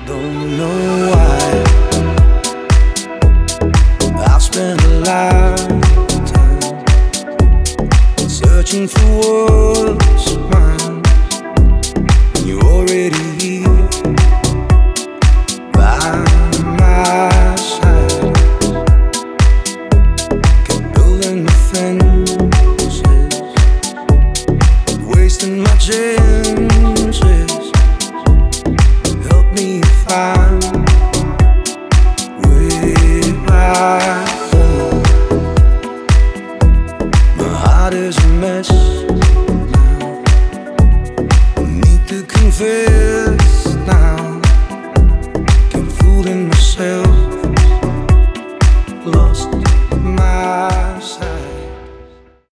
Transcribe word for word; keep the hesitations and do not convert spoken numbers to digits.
Don't know why I've spent a lifetime searching for what's mine when you're already here by my side. Kept building the fences, wasting my chances. Help me find where I